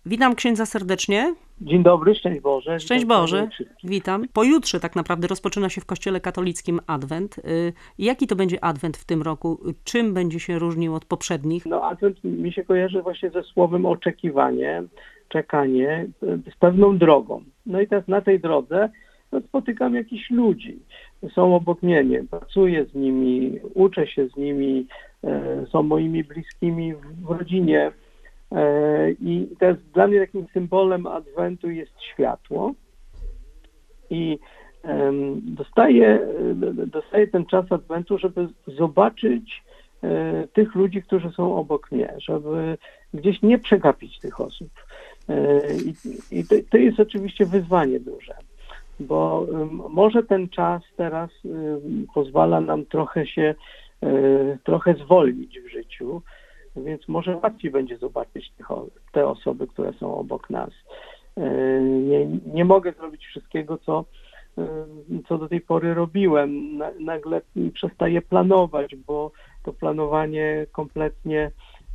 Witam księdza serdecznie. Dzień dobry, szczęść Boże. Szczęść Boże, witam. Pojutrze tak naprawdę rozpoczyna się w Kościele katolickim Adwent. Jaki to będzie Adwent w tym roku? Czym będzie się różnił od poprzednich? Adwent mi się kojarzy właśnie ze słowem oczekiwanie, czekanie, z pewną drogą. No i teraz na tej drodze spotykam jakichś ludzi. Są obok mnie, pracuję z nimi, uczę się z nimi, są moimi bliskimi w rodzinie. I teraz dla mnie takim symbolem Adwentu jest światło i dostaję ten czas Adwentu, żeby zobaczyć tych ludzi, którzy są obok mnie, żeby gdzieś nie przegapić tych osób. I to jest oczywiście wyzwanie duże, bo może ten czas teraz pozwala nam trochę zwolnić w życiu, więc może łatwiej będzie zobaczyć te osoby, które są obok nas. Nie mogę zrobić wszystkiego, co do tej pory robiłem. Nagle przestaję planować, bo to planowanie kompletnie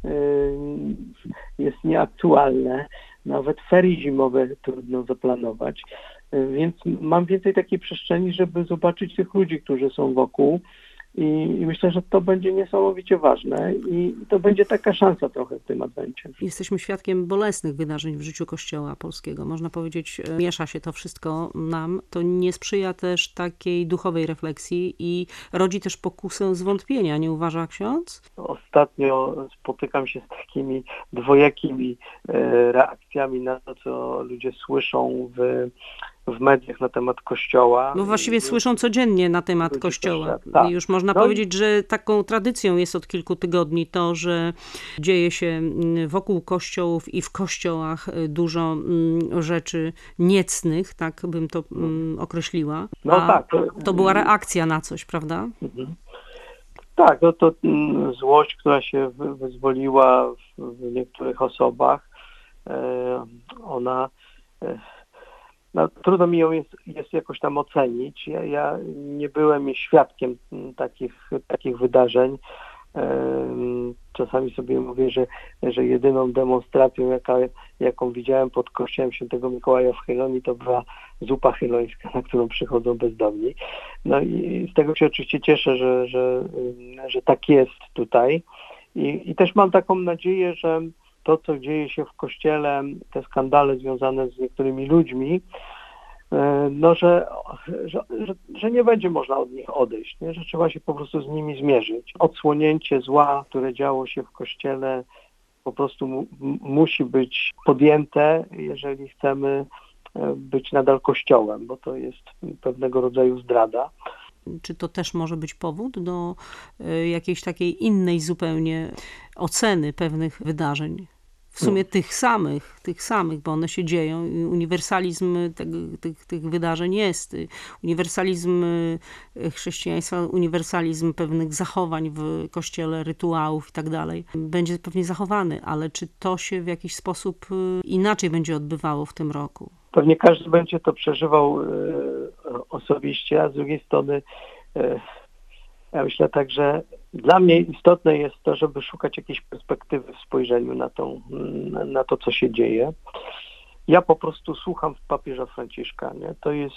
jest nieaktualne. Nawet ferie zimowe trudno zaplanować. Więc mam więcej takiej przestrzeni, żeby zobaczyć tych ludzi, którzy są wokół. I myślę, że to będzie niesamowicie ważne i to będzie taka szansa trochę w tym Adwencie. Jesteśmy świadkiem bolesnych wydarzeń w życiu Kościoła polskiego. Można powiedzieć, miesza się to wszystko nam. To nie sprzyja też takiej duchowej refleksji i rodzi też pokusę zwątpienia, nie uważa ksiądz? Ostatnio spotykam się z takimi dwojakimi reakcjami na to, co ludzie słyszą w mediach na temat Kościoła. Bo właściwie słyszą codziennie na temat Kościoła. Tak. Już można powiedzieć, że taką tradycją jest od kilku tygodni to, że dzieje się wokół kościołów i w kościołach dużo rzeczy niecnych, tak bym to określiła. Tak. To była reakcja na coś, prawda? Tak, to złość, która się wyzwoliła w niektórych osobach, ona... trudno mi ją jest jakoś tam ocenić. Ja nie byłem świadkiem takich wydarzeń. Czasami sobie mówię, że jedyną demonstracją, jaką widziałem pod kościołem Świętego Mikołaja w Chylonii, to była zupa chylońska, na którą przychodzą bezdomni. No i z tego się oczywiście cieszę, że tak jest tutaj. I też mam taką nadzieję, że to, co dzieje się w Kościele, te skandale związane z niektórymi ludźmi, że nie będzie można od nich odejść, nie? Że trzeba się po prostu z nimi zmierzyć. Odsłonięcie zła, które działo się w Kościele, po prostu musi być podjęte, jeżeli chcemy być nadal Kościołem, bo to jest pewnego rodzaju zdrada. Czy to też może być powód do jakiejś takiej innej zupełnie oceny pewnych wydarzeń? W sumie tych samych, bo one się dzieją i uniwersalizm tych wydarzeń jest. Uniwersalizm chrześcijaństwa, uniwersalizm pewnych zachowań w Kościele, rytuałów i tak dalej będzie pewnie zachowany, ale czy to się w jakiś sposób inaczej będzie odbywało w tym roku? Pewnie każdy będzie to przeżywał osobiście, a z drugiej strony ja myślę tak, że dla mnie istotne jest to, żeby szukać jakiejś perspektywy w spojrzeniu na to, co się dzieje. Ja po prostu słucham papieża Franciszka, nie? To jest,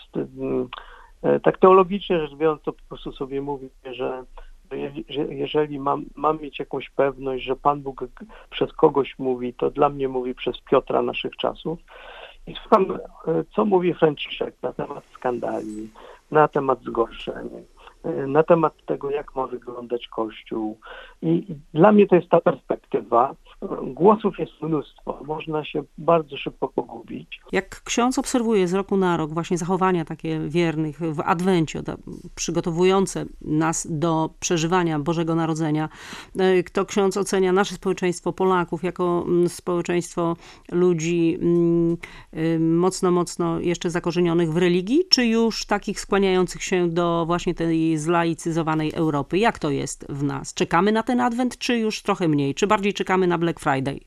tak teologicznie rzecz biorąc, to po prostu sobie mówię, że jeżeli mam mieć jakąś pewność, że Pan Bóg przez kogoś mówi, to dla mnie mówi przez Piotra naszych czasów. I słucham, co mówi Franciszek na temat skandali, na temat zgorszeń, na temat tego, jak ma wyglądać Kościół. I dla mnie to jest ta perspektywa. Głosów jest mnóstwo, można się bardzo szybko pogubić. Jak ksiądz obserwuje z roku na rok właśnie zachowania takie wiernych w Adwencie, przygotowujące nas do przeżywania Bożego Narodzenia, to ksiądz ocenia nasze społeczeństwo Polaków jako społeczeństwo ludzi mocno jeszcze zakorzenionych w religii, czy już takich skłaniających się do właśnie tej zlaicyzowanej Europy? Jak to jest w nas? Czekamy na ten Adwent, czy już trochę mniej? Czy bardziej czekamy na Black Friday?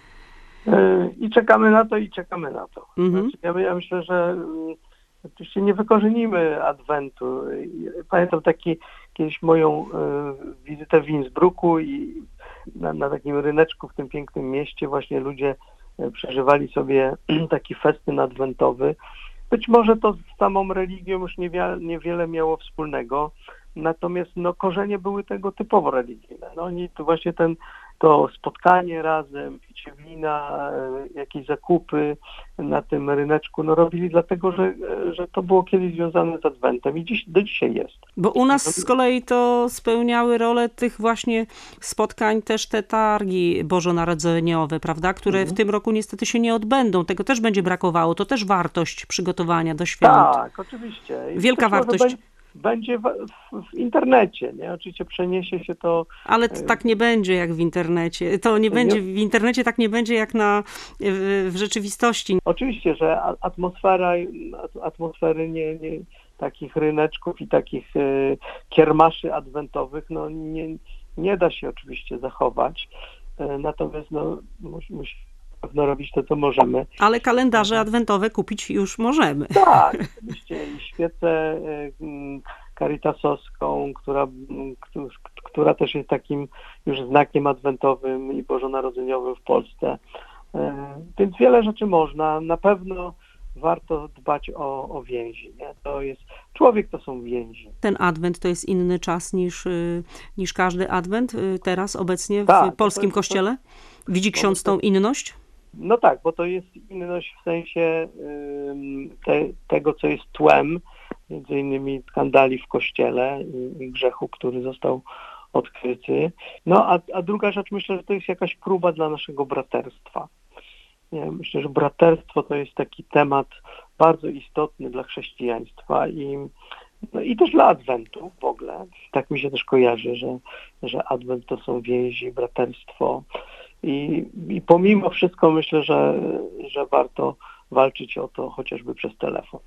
I czekamy na to, i czekamy na to. Znaczy, ja myślę, że oczywiście nie wykorzenimy Adwentu. Pamiętam kiedyś moją wizytę w Innsbrucku i na takim ryneczku w tym pięknym mieście właśnie ludzie przeżywali sobie taki festyn adwentowy. Być może to z samą religią już niewiele miało wspólnego, natomiast korzenie były tego typowo religijne. Oni tu właśnie to spotkanie razem, picie wina, jakieś zakupy na tym ryneczku robili dlatego, że to było kiedyś związane z Adwentem i do dzisiaj jest. Bo u nas z kolei to spełniały rolę tych właśnie spotkań też te targi bożonarodzeniowe, prawda, które w tym roku niestety się nie odbędą. Tego też będzie brakowało. To też wartość przygotowania do świąt. Tak, oczywiście. Wielka wartość. Będzie w internecie, nie? Oczywiście przeniesie się to... Ale tak nie będzie jak w internecie. To nie będzie, w internecie tak nie będzie jak w rzeczywistości. Oczywiście, że atmosfery takich ryneczków i takich kiermaszy adwentowych nie da się oczywiście zachować. Natomiast musimy pewno robić to, co możemy. Ale kalendarze adwentowe kupić już możemy. Tak, oczywiście. I świecę Caritasowską, która też jest takim już znakiem adwentowym i bożonarodzeniowym w Polsce. Więc wiele rzeczy można. Na pewno warto dbać o więzi. Nie? Człowiek to są więzi. Ten adwent to jest inny czas niż każdy adwent teraz obecnie w polskim kościele? Widzi ksiądz tą inność? No tak, bo to jest inność w sensie tego, co jest tłem, między innymi skandali w Kościele i grzechu, który został odkryty. A druga rzecz, myślę, że to jest jakaś próba dla naszego braterstwa. Myślę, że braterstwo to jest taki temat bardzo istotny dla chrześcijaństwa i też dla Adwentu w ogóle. Tak mi się też kojarzy, że Adwent to są więzi, braterstwo. I pomimo wszystko myślę, że warto walczyć o to chociażby przez telefon.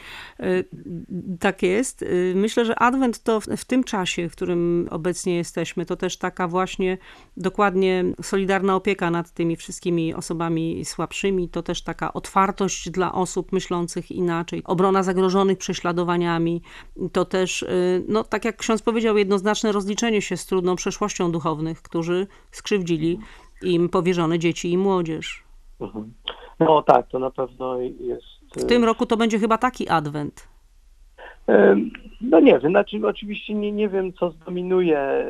Tak jest. Myślę, że Adwent to w tym czasie, w którym obecnie jesteśmy, to też taka właśnie dokładnie solidarna opieka nad tymi wszystkimi osobami słabszymi, to też taka otwartość dla osób myślących inaczej, obrona zagrożonych prześladowaniami, to też, tak jak ksiądz powiedział, jednoznaczne rozliczenie się z trudną przeszłością duchownych, którzy skrzywdzili im powierzone dzieci i młodzież. Mhm. No tak, to na pewno jest... W tym roku to będzie chyba taki adwent. Nie wiem, oczywiście nie wiem, co zdominuje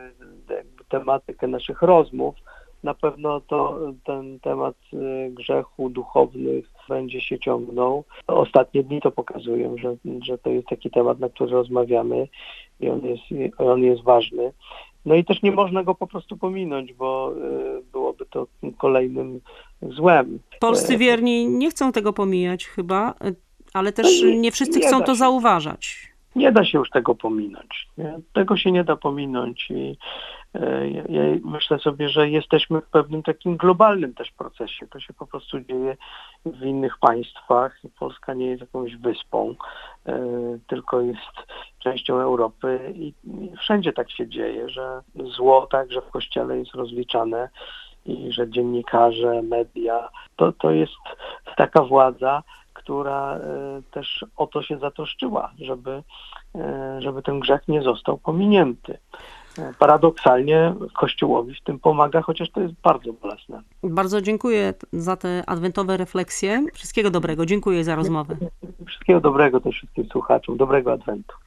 tematykę naszych rozmów. Na pewno ten temat grzechu duchownych będzie się ciągnął. Ostatnie dni to pokazują, że to jest taki temat, na który rozmawiamy i on jest ważny. I też nie można go po prostu pominąć, bo byłoby to kolejnym złem. Polscy wierni nie chcą tego pomijać chyba, ale też nie wszyscy chcą to zauważać. Nie da się już tego pominąć. Nie? Tego się nie da pominąć i ja myślę sobie, że jesteśmy w pewnym takim globalnym też procesie. To się po prostu dzieje w innych państwach. Polska nie jest jakąś wyspą, tylko jest częścią Europy i wszędzie tak się dzieje, że zło także w Kościele jest rozliczane i że dziennikarze, media, to jest taka władza, która też o to się zatroszczyła, żeby ten grzech nie został pominięty. Paradoksalnie Kościołowi w tym pomaga, chociaż to jest bardzo bolesne. Bardzo dziękuję za te adwentowe refleksje. Wszystkiego dobrego. Dziękuję za rozmowę. Wszystkiego dobrego też wszystkim słuchaczom. Dobrego Adwentu.